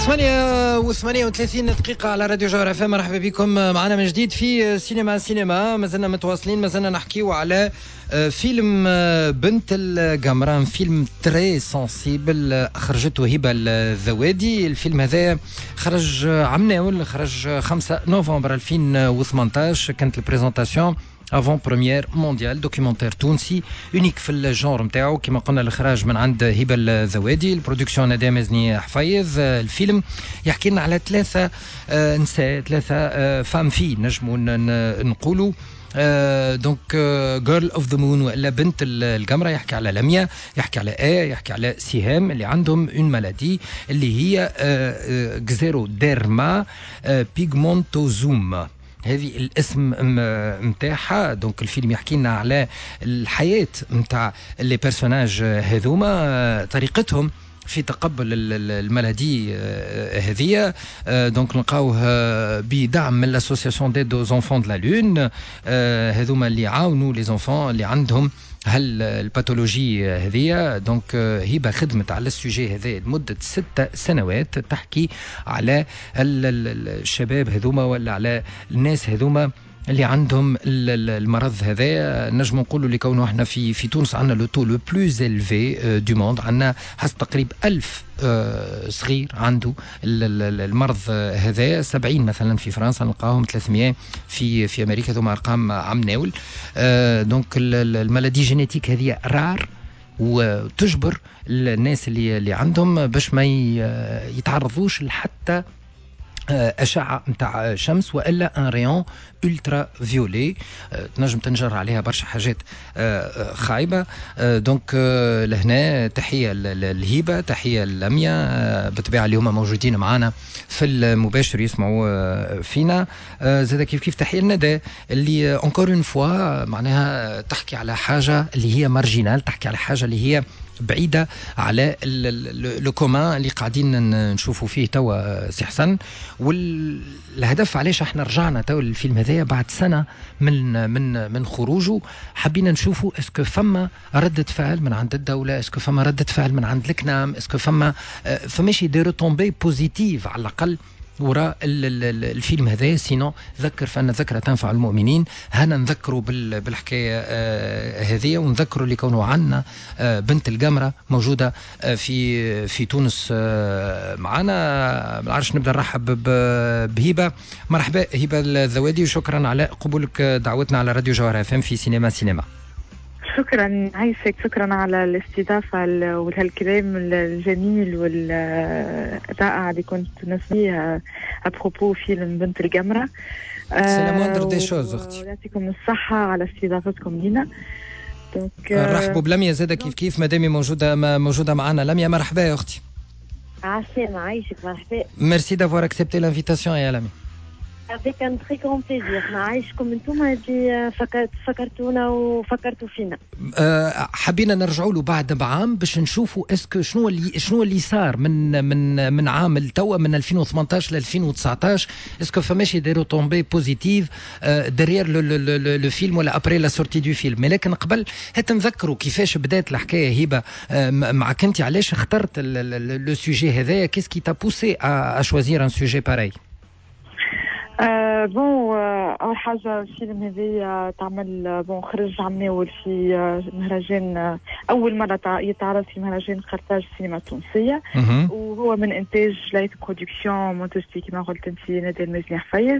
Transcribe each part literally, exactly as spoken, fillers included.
ثمانية وثمانية وثلاثين دقيقة على راديو جوهر اف ام. مرحبا بكم معنا من جديد في سينما سينما. مازلنا متواصلين، مازلنا نحكيو على فيلم بنت القمران، فيلم تري سنسيبل أخرجته هبة الذوادي. الفيلم هذا خرج عمناول، خرج خمسة نوفمبر ألفين وثمانية عشر. كانت البريزنتاسيون افون بريمير مونديال، دوكيومنتير تونسي اونيك في الجانر نتاعو. كما قلنا الاخراج من عند هبه الذوادي، البرودكسيون ناديه مازني حفيظ. الفيلم يحكي لنا على ثلاثه نساء، ثلاثه فام في نجموا نقولوا دونك جيرل اوف ذا مون ولا بنت القمره. يحكي على لميا، يحكي على ايه، يحكي على سهام اللي عندهم اون مالادي اللي هي جزيرو ديرما بيغمونتوزوم. هذه الاسم متاعها. دونك الفيلم يحكي لنا على الحياة متاع لي بيرسوناج هذوما، طريقتهم في تقبل المالادي هذه. دونك نلقاوه بدعم من لاسوسياسيون ديد aux enfants de la lune. هذوما اللي يعاونوا لي زونفون اللي عندهم هل الباثولوجي هذه. دونك هبه خدمت على السوجي هذا لمده ست سنوات، تحكي على الشباب هذوما ولا على الناس هذوما اللي عندهم المرض هذا. نجم نقولوا اللي كونه احنا في في تونس عندنا لو تو لو بلوز الفي دو موند، عندنا حسب تقريب ألف صغير عنده المرض هذا. سبعين مثلا في فرنسا، نلقاهم ثلاثمية في في امريكا. ذوما ارقام عمناول. دونك المالادي جينيتيك هذه رار، وتجبر الناس اللي اللي عندهم باش ما يتعرضوش لحتى أشعة متاع شمس وإلا ان ريون ألترا فيولي تنجم تنجر عليها برشا حاجات خايبة. دونك لهنا تحية الهبة، تحية لميا بالطبيعة اللي هما موجودين معنا في المباشر يسمعوا فينا. زاد كيف كيف تحية لندى اللي انكور اون فوا معناها تحكي على حاجة اللي هي مارجينال، تحكي على حاجة اللي هي بعيدة على لو كومان اللي قاعدين نشوفوا فيه توا سي حسن. والهدف علاش احنا رجعنا توا الفيلم هذايا بعد سنة من من من خروجه، حبينا نشوفوا اسكو فما ردة فعل من عند الدولة، اسكو فما ردة فعل من عند الكنام، اسكو فما فماشي دي روتومبي بوزيتيف على الأقل وراء الفيلم هذا. سينو ذكر فأن ذكرى تنفع المؤمنين. هنا نذكروا بالحكاية هذه، ونذكروا اللي كونوا عنا بنت القمرة موجودة في في تونس معنا. ما عرفش نبدأ نرحب بهبة. مرحبا هبة الذوادي، وشكرا على قبولك دعوتنا على راديو جوهر اف ام في سينما سينما. شكرا عايشك، شكرا على الاستضافة والهالكلام الجميل والرائع اللي كنت نسميه أبروبو فيلم بنت القمرة. سلام دي شوز اختي، يعطيكم الصحة على استضافتكم لنا. رحبوا بلميا زادة كيف كيف مدامي موجودة موجودة معنا. لميا مرحبا يا اختي. عسلامة عايشك مرحبا. ميرسي دافوار اكسبتي لانفيتاسيون يا لميا. avec un très grand plaisir. نعيشكم انتم اللي فكرت فكرتونا وفكرتوا فينا. أه حبينا نرجعوا له بعد بعام باش نشوفوا اسكو شنو اللي شنو اللي صار من من من عام التوا من ألفين وثمانية عشر ل ألفين وتسعطاش. اسكو فماشي دي روتومبي بوزيتيف دريير لو فيلم ولا ابري لا سورتي دو فيلم. لكن قبل هات نذكروا كيفاش بدات الحكايه. هبه معك انت، علاش اخترت لو سوجي هذايا؟ كيس كي تا بوسي ا شوازير ان سوجي باري؟ آه بون آه أول حاجة الفيلم هذا تعمل بون خرج عمناول في آه مهرجان آه أول مرة يتعرض في مهرجان قرطاج السينما التونسية، وهو من إنتاج لايت برودكسيون مونتاجتي كما قلت أنت نادية المازني حفيظ،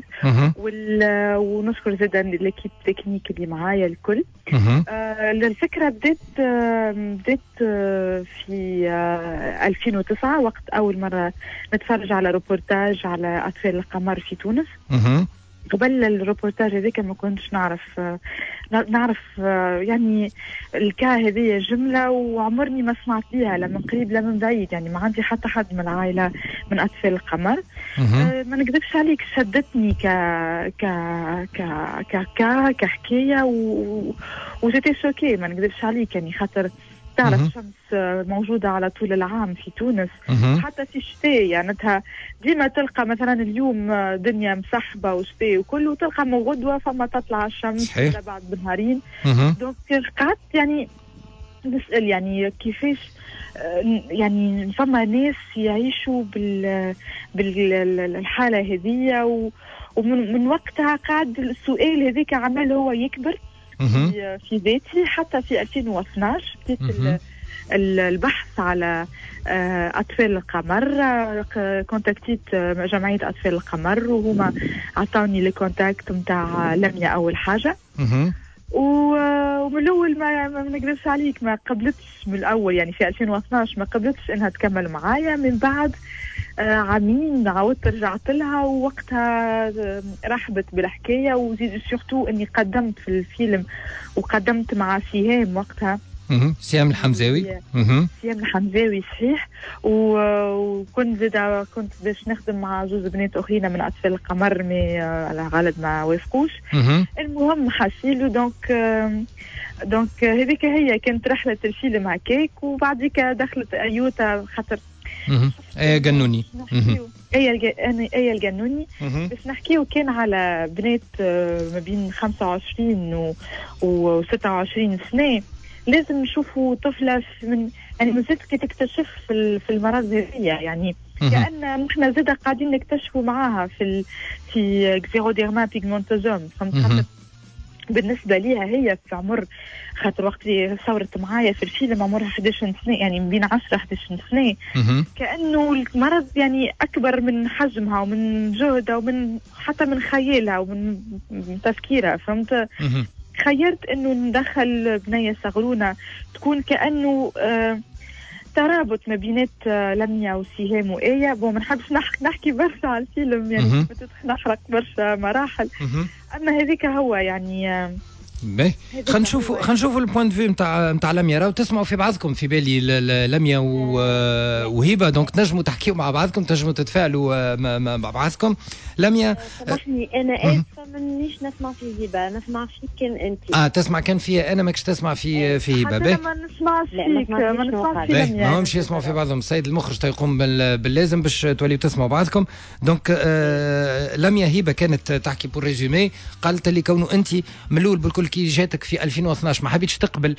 ونشكر زادا ليكيب تكنيك اللي معايا الكل. آه الفكرة بدأت آه بدأت آه في آه ألفين وتسعة وقت أول مرة نتفرج على روبورتاج على أطفال القمر في تونس. قبل الروبورتاج هذيك ما كنتش نعرف نعرف يعني الكا هذه جملة، وعمرني ما سمعت بيها لا من قريب لا من بعيد. يعني ما عندي حتى حد من العائلة من أطفال القمر. أه ما نكذبش عليك، شدتني ك ك ك ك ك كحكاية وجيتي شوكي. ما نكذبش عليك يعني خاطر تعرف الشمس موجودة على طول العام في تونس، حتى في الشتاء. يعني ديما تلقى مثلا اليوم دنيا مسحبة وشتاء وكله، تلقى من غدوة فما تطلع الشمس ولا بعد بالنهارين. دونك قعدت يعني نسأل يعني كيفاش يعني فما ناس يعيشوا بال بالحالة هذه، ومن من وقتها قاعد السؤال هذيك عمل هو يكبر في, في ذاتي. حتى في ألفين واثناعش بديت البحث على أطفال القمر، كونتاكتيت جمعية أطفال القمر وهما عطاوني الكونتاكت متاع لميا أول حاجة. ومن الأول ما ما نقدرش عليك ما قبلتش من الأول، يعني في ألفين واثناعش ما قبلتش إنها تكمل معايا. من بعد عامين عاودت رجعت لها، ووقتها رحبت بالحكاية، وزيد سورتو إني قدمت في الفيلم وقدمت مع سهام وقتها. سهام الحمزاوي. سهام الحمزاوي صحيح. وكنت زيدا كنت باش نخدم مع زوز بنات أخرين من أطفال القمر، مي على غالب ما وافقوش. المهم حسيلو دونك دونك هذيك هي كانت رحلة الفيلم هكاك. وبعديك دخلت أيوتا خاطر ايه جنوني. ايه انا ايه الجنوني بس نحكيو كان على بنات ما بين خمسة وعشرين و ستة وعشرين سنة. لازم نشوفوا طفلة من يعني مازالت كي تكتشف في في المرض هذية، يعني كأن نحن زادا قاعدين نكتشفوا معاها في ال في اكزيروديرما بيغمونتوزوم. فهمت؟ بالنسبة ليها هي في عمر خاطر وقت اللي صورت معايا في الفيلم عمرها إحدى عشرة سنة، يعني من بين عشرة إحدى عشرة سنة. كأنه المرض يعني أكبر من حجمها ومن جهدها ومن حتى من خيالها ومن تفكيرها. فهمت؟ خيرت إنه ندخل بنية صغرونة تكون كأنه آه ترابط ما بينات لميا وسهام وآية. بو ما نحبش نحكي برشا على الفيلم، يعني نحرق برشا مراحل. أما هذيك هو يعني باهي. خلينا نشوفوا خلينا نشوفوا البوينت فيو نتاع نتاع لميا، راهو تسمعوا في بعضكم في بالي لميا وهبه، دونك تنجموا تحكيوا مع بعضكم، تنجموا تتفاعلوا مع بعضكم. لميا سامحني انا اسفه مانيش نسمع في هبه، نسمع فيك كان انت. اه تسمع كان فيها انا، ماكش تسمع في في هبه. باهي ما نسمعش فيك، ما نسمعش في لميا. ما همش يسمعوا في بعضهم. السيد المخرج تيقوم باللازم باش توليوا تسمعوا بعضكم. دونك آه لميا هبه كانت تحكي بور ريزومي، قالت لي كونه انت من الاول بالكل كي جاتك في ألفين واثناعش ما حبيتش تقبل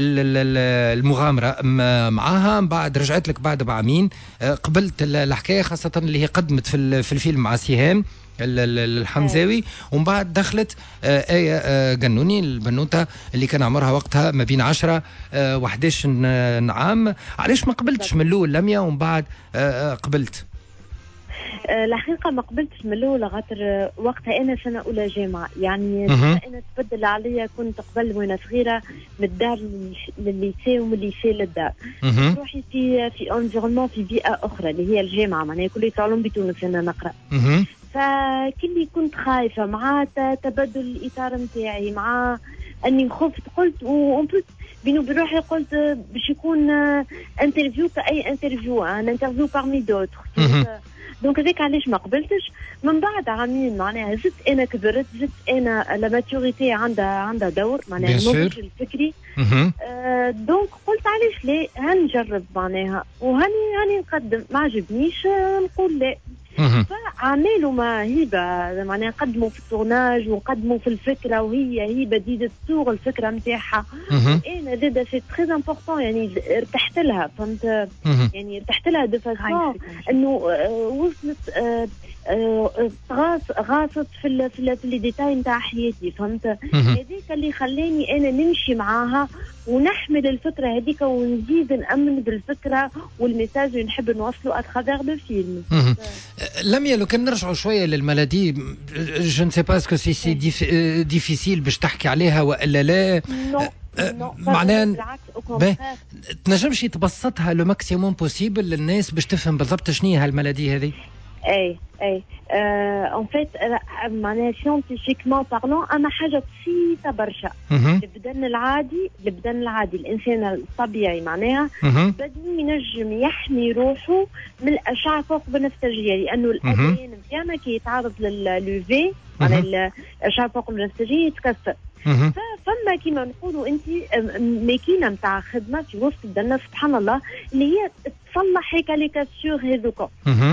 المغامره معاها، من بعد رجعت لك بعد بعامين قبلت الحكايه، خاصه اللي هي قدمت في في الفيلم مع سهام الحمزاوي. ومن بعد دخلت آية جنوني البنوته اللي كان عمرها وقتها ما بين عشرة وأحد عشر عام. علاش ما قبلتش من الاول لميا ومن بعد قبلت؟ الحقيقة ما قبلتش من الأول خاطر وقتها أنا سنة أولى جامعة، يعني أنا تبدل عليا كنت قبل وأنا صغيرة من الدار للليسي ومن الليسي للدار، روحي في في انفيرونمون في بيئة أخرى اللي هي الجامعة، معناها كل تعلم بتونس أنا نقرأ. فكلي كنت خايفة مع تبدل الإطار نتاعي، مع أني خفت قلت وأن بلس بينو بروحي قلت باش يكون انترفيو كأي انترفيو، ان انترفيو بارمي دوتر. دونك هذاك علاش ما قبلتش. من بعد عامين معناها زدت انا كبرت، زدت انا لا ماتوريتي عندها عندها دور، معناها النضج الفكري. آه دونك قلت علاش لا هنجرب معناها وهني هني نقدم، ما عجبنيش نقول لا. فعملوا ما هبه معناها قدموا في التورناج وقدموا في الفكره، وهي هبه بديت تصور الفكره نتاعها. وانا زاده سي تري امبورطون يعني ارتحت لها، فهمت؟ يعني ارتحت لها دو فاسون انه وصلت غاص غاصت في في في لي ديتاي نتاع حياتي، فهمت؟ هذيك اللي خلاني انا نمشي معاها ونحمل الفكره هذيك ونزيد نامن بالفكره والميساج اللي نحب نوصله اترافير لو فيلم. لميا لو كان نرجعوا شويه للمالادي، جو نسي با اسكو سي سي ديفيسيل باش تحكي عليها والا لا. معناها تنجمش تبسطها لو ماكسيموم بوسيبل للناس باش تفهم بالضبط شنو هي هالمالادي هذه؟ اي اي ان فيت معناها سيانتيفيكمون بارلون اما حاجه بسيطه برشا. البدن العادي البدن العادي الانسان الطبيعي معناها بدنه ينجم يحمي روحه من الاشعه فوق بنفسجيه، لانه الادين نتاعنا كي يتعرض لليوفي معناها الاشعه فوق بنفسجيه يتكسر. فما كيما نقولوا انت ماكينه نتاع خدمه في وسط بدنا سبحان الله اللي هي تصلح هيك لي كاسور هذوك،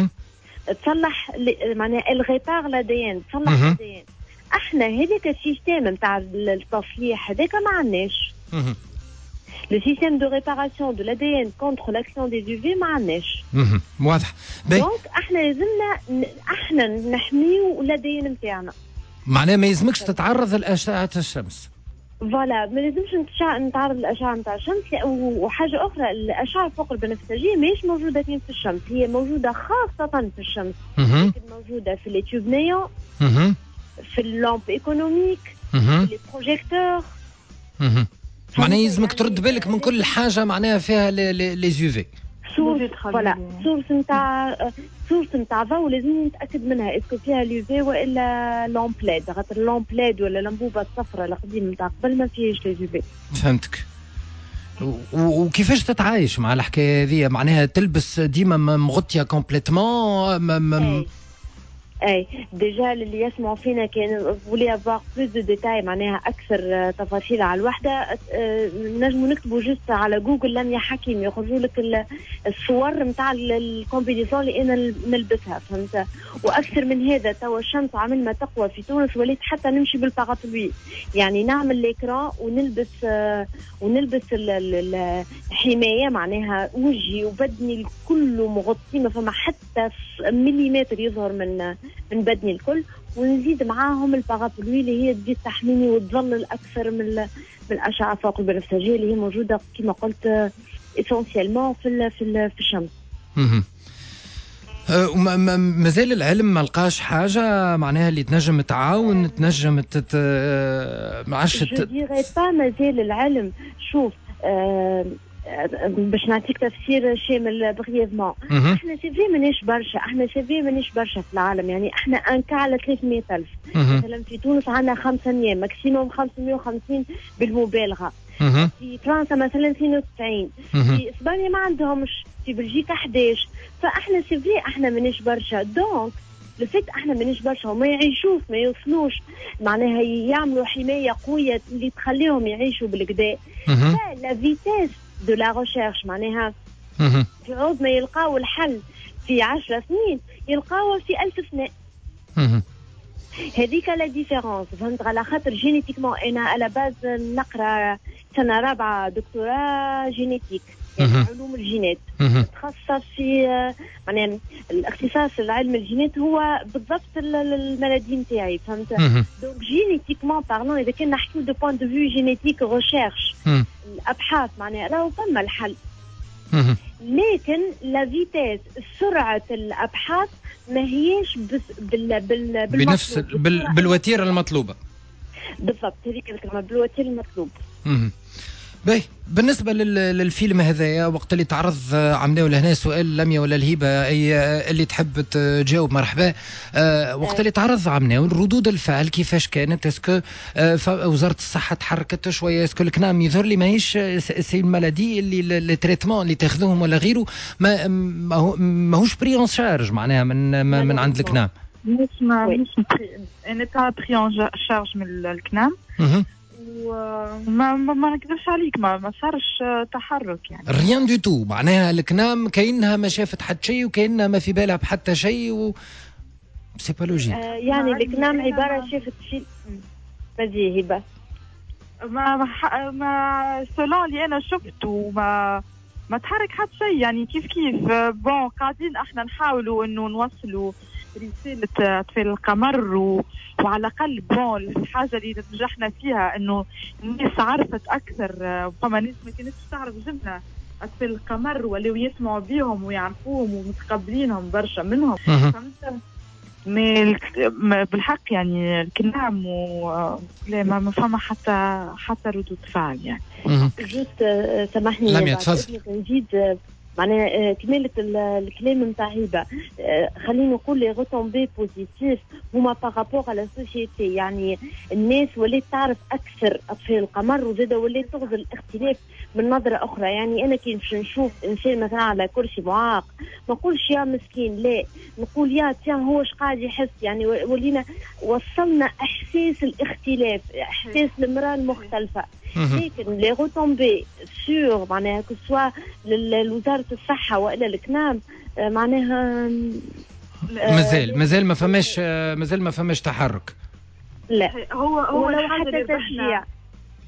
تصلح معناها الغيطار لدين، تصلح لدين. احنا هذاك السيستم نتاع التصليح هذاك ما عندناش. لو سيستيم دو ريباراسيون دو لادي ان كونتر لاكسيون دي يو في ما عندناش. واضح. دونك احنا لازمنا احنا نحميو لادي ان نتاعنا. معناها ما يلزمكش تتعرض لأشعة الشمس. فوالا ما لازمش نتعرض للاشعه نتاع الشمس. وحاجه اخرى الاشعه فوق البنفسجيه ماهيش موجوده في الشمس، هي موجوده خاصه في الشمس، لكن موجوده في لي تيوب نيون، في اللامب ايكونوميك، في لي بروجيكتور. معناها يلزمك ترد بالك من كل حاجه معناها فيها لي يو في. سورس فوالا سورس نتاع سورس نتاع ضوء لازم نتاكد منها اسكو فيها اليو في والا لامبلاد، خاطر اللامبلاد ولا الانبوبه الصفراء القديمه نتاع قبل ما فيهاش اليو في. فهمتك. وكيفاش تتعايش مع الحكايه هذه؟ معناها تلبس ديما مغطيه كومبليتمون؟ اي ديجا اللي يسمعوا فينا كان فولي افوار بلوس دو ديتاي معناها اكثر تفاصيل على الوحده، نجموا نكتبوا جوست على جوجل لميا حكيم يخرجوا لك الصور نتاع الكومبينيزون اللي انا نلبسها، فهمت؟ واكثر من هذا توا الشمس عمل ما تقوى في تونس وليت حتى نمشي بالبارابلوي، يعني نعمل ليكران ونلبس ونلبس الحمايه معناها وجهي وبدني كله مغطي، ما فما حتى مليمتر يظهر من من بدني الكل، ونزيد معاهم البارابلوي اللي هي تزيد تحميني وتظلل اكثر من من الاشعه فوق البنفسجيه اللي هي موجوده كما قلت اسونسيالمون في في في الشمس. مازال العلم ما لقاش حاجه معناها اللي تنجم تعاون تنجم تت ما عادش جو ديري با مازال العلم. شوف أه باش نعطيك تفسير شامل بغيفمون، احنا سيفي مانيش برشا، احنا سيفي مانيش برشا في العالم، يعني احنا انكا على ثلاثمية ألف. مثلا في تونس عندنا خمسمية ماكسيموم خمسمية وخمسين بالمبالغه. في فرنسا مثلا اثنين وتسعين، في اسبانيا ما عندهمش، في بلجيكا أحد عشر، فاحنا سيفي احنا مانيش برشا. دونك لفت احنا مانيش برشا وما يعيشوش ما يوصلوش معناها يعملوا حمايه قويه اللي تخليهم يعيشوا بالكدا. فلا فيتاس دو لا ريشيرش معناها في عوض ما يلقاو الحل في عشر سنين يلقاوه في ألف سنة. هذيك لا ديفيرونس، فهمت؟ على خاطر جينيتيكمون انا على باز نقرا سنه رابعه دكتوراه جينيتيك، يعني علوم الجينات، تخصص في معناها الاختصاص العلم الجينات هو بالضبط المالادي نتاعي، فهمت؟ دونك جينيتيكمون بارلون اذا كان نحكيو دو بوين دو فيو جينيتيك ريشيرش الابحاث معناها راهو فما الحل، لكن لا فيتاس سرعه الابحاث ما هيش بس بال بال بنفس بال بالوتيره المطلوبه. بالضبط هذيك الكلمه بالوتيره المطلوب. باهي بالنسبة للفيلم هذايا وقت اللي تعرض عملوا لهنا سؤال لميا ولا الهبة أي اللي تحب تجاوب مرحبا. أه وقت اللي تعرض عملوا ردود الفعل كيفاش كانت؟ اسكو أه وزارة الصحة تحركت شوية؟ اسكو الكلام يظهر لي ماهيش سي المالادي اللي التريتمون اللي تاخذوهم ولا غيره ما ماهوش بري اون شارج معناها من من عند الكنام؟ مش ما مش انا با بري اون شارج من الكنام وما ما, ما نكذبش عليك ما ما صارش تحرك يعني ريان دو تو معناها الكنام كأنها ما شافت حتى شيء وكأنها ما في بالها بحتى شيء و سي با لوجيك. آه يعني الكنام عبارة شافت شيء فزي هبة ما ما, ما سولون اللي انا شفته ما ما تحرك حتى شيء يعني كيف كيف بون قاعدين احنا نحاولوا انه نوصلوا رسالة أطفال القمر و... وعلى الأقل بون الحاجة اللي نجحنا فيها إنه الناس عرفت أكثر، فما ناس ما كانتش تعرف جبنا أطفال القمر ولاو يسمعوا بيهم ويعرفوهم ومتقبلينهم برشا منهم، فهمت؟ ما بالحق يعني الكلام و لا ما فما حتى حتى ردود فعل يعني. جوست سامحني لم يتفضل نزيد معناها كمالة الكلام نتاع هبة، خلينا نقول لي غوتومبي بوزيتيف هما بارابور على السوسيتي، يعني الناس ولات تعرف أكثر أطفال القمر وزاد ولات تغزل الاختلاف من نظرة أخرى. يعني أنا كي نشوف إنسان مثلا على كرسي معاق ما نقولش يا مسكين، لا نقول يا تيان هو اش قاعد يحس، يعني ولينا وصلنا إحساس الاختلاف، إحساس المرأة المختلفة. لكن لي غوتومبي سور معناها كو سوا لوزارة الصحة وإلى الكنام معناها مازال مازال ما فماش مازال ما فماش تحرك. لا هو هو حتى تشجيع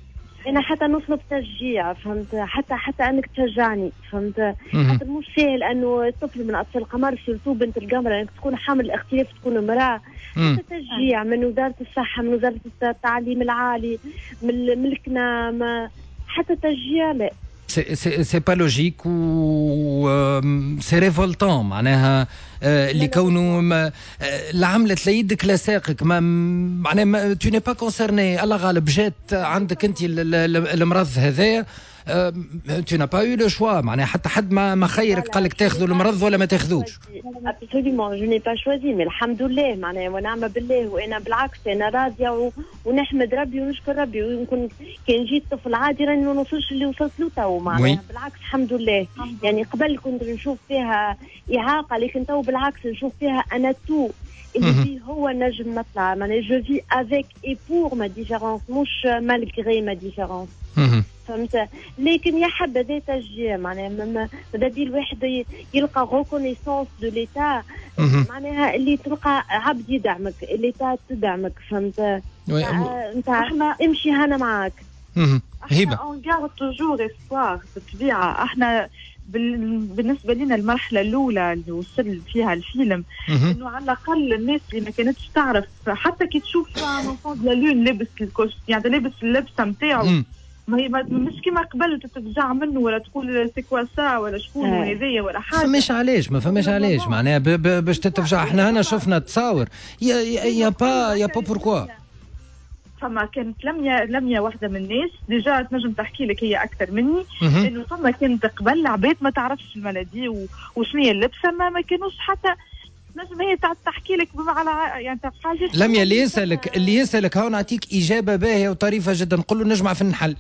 انا حتى نطلب تشجيع فهمت، حتى حتى انك تشجعني فهمت، خاطر مش سهل انه طفل من اطفال القمر سيرتو بنت القمر انك تكون حامل الاختلاف تكون امراه، حتى تشجيع من وزاره الصحه، من وزاره التعليم العالي، من من الكنام، حتى تشجيع. لا سي با لوجيك و سي ريفولتون معناها اللي كونه العملة تلايدك لساقك ما معناها تو ني با كونسيرني. الله غالب جات عندك انت المرض هذايا tu n'as pas eu le choix معناها حتى حد ما ما خيرك قال لك تاخذوا المرض ولا ما تاخذوش. absolument je n'ai pas choisi mais الحمد لله معناها ونعم بالله، وانا بالعكس انا راضيه ونحمد ربي ونشكر ربي، ويمكن كان جيت طفل عادي راني ما نوصلش اللي وصلت له تو معناها بالعكس الحمد لله. يعني قبل كنت نشوف فيها اعاقه لكن تو بالعكس نشوف فيها انا تو اللي هو نجم نطلع معناها جو في افيك اي بور ما ديفيرونس مش مالغري ما ديفيرونس فهمت. لكن يا حبذا تشجيع معناها ماذا بيه الواحد يلقى ريكونيسونس دو ليتا معناها اللي تلقى عبد يدعمك ليتا تدعمك فهمت. انت امشي هنا معاك. هبه اون غارد توجور اسبوار بالطبيعه. احنا بالنسبه لنا المرحله الاولى اللي وصل فيها الفيلم انه على الاقل الناس اللي ما كانتش تعرف حتى كي تشوف انفون لا لون لابس الكوش يعني لابس اللبسه نتاعو ما هي مش كيما قبل تتفجع منه ولا تقول سيكواسا ولا شكون هذايا ولا حاجه. فماش علاش ما فماش علاش معناها باش تتفجع. احنا هنا شفنا تصاور يا يا با يا با بوركوا. فما كانت لميا لميا واحده من الناس ديجا تنجم تحكي لك هي اكثر مني انه فما كانت قبل عباد ما تعرفش الملدي وشنو هي اللبسه ما, ما كانوش حتى نجم هي تحكي لك على يعني حاجه. لميا اللي يسالك اللي يسالك هاو نعطيك اجابه باهيه وطريفه جدا. نقول له نجمع في النحل.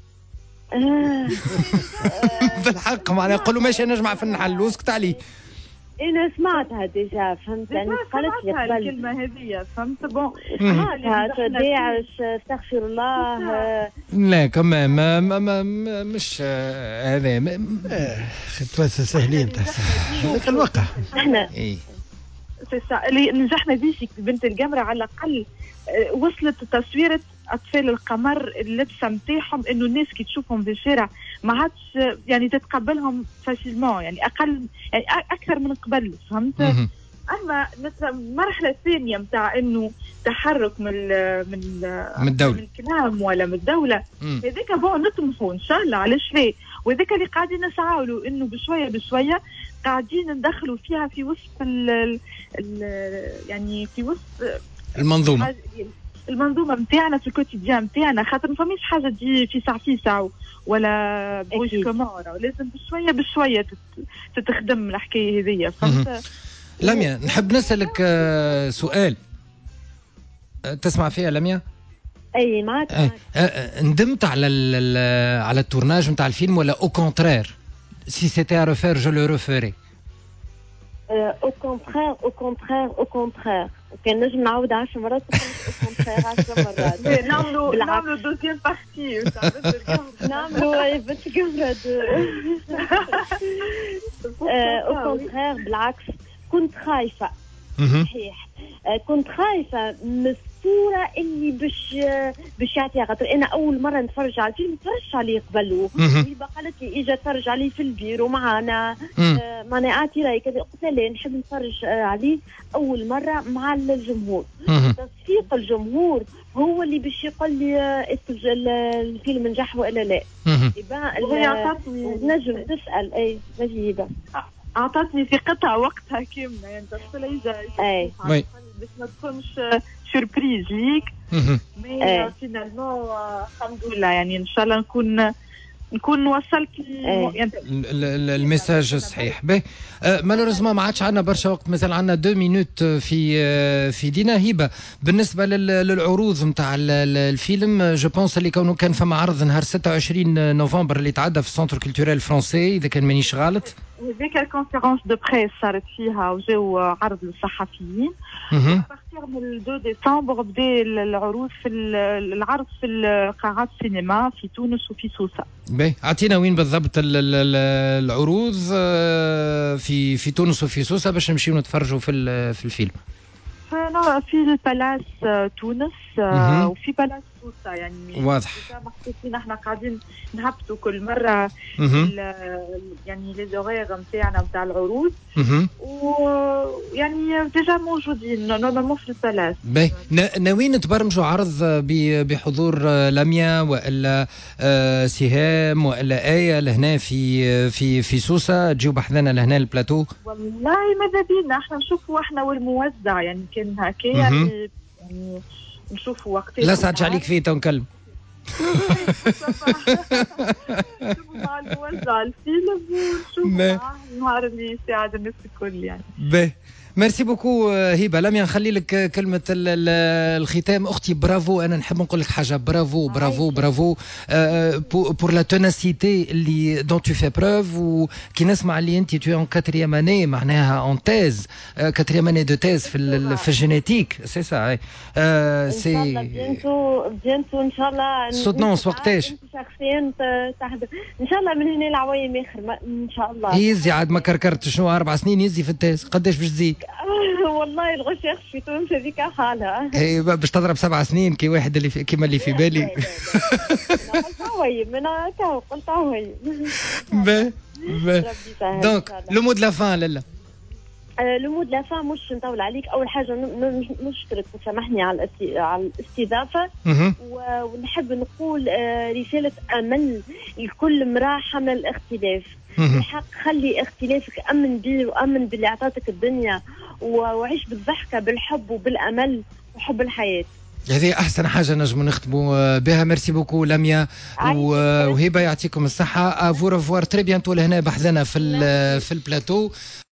بالحق معناها نقول له ماشي نجمع في النحل واسكت عليه. انا سمعتها ديجا فهمت يعني قالت لي قبل الكلمه هذه فهمت بون سمعتها داعش استغفر الله. لا كمان ما, ما, ما, ما مش هذا خطوات سهلين تاع الواقع احنا اي اللي نجحنا بيه في بنت القمر على الاقل وصلت تصويره اطفال القمر اللبسه نتاعهم انه الناس كي تشوفهم في الشارع ما عادش يعني تتقبلهم فاشلمون يعني اقل يعني اكثر من قبل فهمت. اما مثلا المرحله الثانيه نتاع انه تحرك من ال من ال من الدوله من الكلام ولا من الدوله هذاك بون نطمحوا ان شاء الله علاش لا. وذاك اللي قاعدين نسعوا له انه بشويه بشويه قاعدين ندخلوا فيها في وسط ال ال يعني في وسط المنظومه المنظومه نتاعنا في الكوتيديان نتاعنا خاطر ما فماش حاجه تجي في ساعه في ساعه ولا بوش كمارة لازم بشويه بشويه تتخدم الحكايه هذيا فهمت. لميا نحب نسالك سؤال تسمع فيها لميا؟ اي معك أه أه ندمت على على التورناج نتاع الفيلم ولا او كونترير سي سيتي ا ريفير جو لو ريفيري؟ او كونترير او كونترير او كونترير كان نجم نعاود عشر مرات او كونترير عشر مرات. نعملوا نعملوا دوزيام بارتي نعملوا بنت القمر او كونترير بالعكس كنت خايفه صحيح كنت خايفه من الصوره اللي باش باش يعطيها خاطر انا اول مره نتفرج على الفيلم تفرجت عليه قبل ويبقى قالت لي اجا تفرج عليه في البيرو معانا معناها اعطي رايك قلت لا نحب نتفرج عليه اول مره مع الجمهور. تصفيق الجمهور هو اللي باش يقول لي الفيلم نجح ولا لا. يبقى نجم تسال اي مجيده اعطتني ثقتها وقتها كامله يعني تصل اي باش ما تكونش سوربريز ليك مي فينالمون الحمد لله يعني ان شاء الله نكون نكون وصلت يعني الميساج الصحيح. به مالوريزمون ما عادش عندنا برشا وقت مازال عندنا دو مينوت في في دينا. هبه بالنسبه للعروض نتاع الفيلم جو بونس اللي كونه كان فما عرض نهار ستة وعشرين نوفمبر اللي تعدى في السنتر كولتوريل فرونسي اذا كان مانيش غلط. هذيك الكونفيرونس دو بريس صارت فيها وجاو عرض للصحفيين. بارتير من اثنين ديسمبر بدا العروض في العرض في قاعات السينما في تونس وفي سوسه. باهي اعطينا وين بالضبط العروض في في تونس وفي سوسه باش نمشيو نتفرجوا في في الفيلم. في البالاس تونس وفي بالاس سوسة يعني واضح. محطوطين احنا قاعدين نهبطوا كل مرة يعني لي زوغيغ نتاعنا نتاع العروض ويعني ديجا موجودين نورمالمون في البلاس. باهي ناويين تبرمجوا عرض بحضور لميا والا سهام والا آية لهنا في في في سوسة تجيو بحذنا لهنا البلاتو؟ والله ماذا بينا احنا نشوفوا احنا والموزع يعني كان هكا يعني نشوفوا وقت لا ساعدش عليك فيه تو نكلم نشوفوا مع الموزع الفيلم ونشوفوا معاه النهار اللي يساعد الناس الكل يعني. باهي ميرسي بوكو هبه. لم نخلي لك كلمه الختام اختي. برافو. انا نحب نقول لك حاجه برافو برافو برافو بور لا توناسيتي اللي دون تو في بروف. وكي نسمع اللي انت تو اون كاتريام اني معناها اون تيز كاتريام اني دو تيز في في الجينيتيك سي سا سي ان شاء الله بيانتو بيانتو ان شاء الله سوتنونس وقتاش انت شخصيا تحضر ان شاء الله من هنا العوايم اخر ان شاء الله. يزي عاد ما كركرت شنو اربع سنين يزي في التيز قداش باش تزيد؟ والله الغشاش في تونس هذيك حالها. اي باش تضرب سبع سنين كي واحد اللي في كيما اللي في بالي. انا قلت عوايم انا تو قلت عوايم. دونك لو مود لا فان لالا. لو مود لا فان مش نطول عليك. اول حاجه نشكرك وسامحني على على الاستضافه ونحب نقول رساله امل لكل امراه حمل الاختلاف. الحق خلي اختلافك امن بيه وامن باللي اعطتك الدنيا وعيش بالضحكه بالحب وبالامل وحب الحياه. هذه احسن حاجه نجم نخدموا بها. ميرسي بوكو لميا وهبه يعطيكم الصحه. افو ريفوار تري بيانتو لهنا بحذنا في في البلاتو.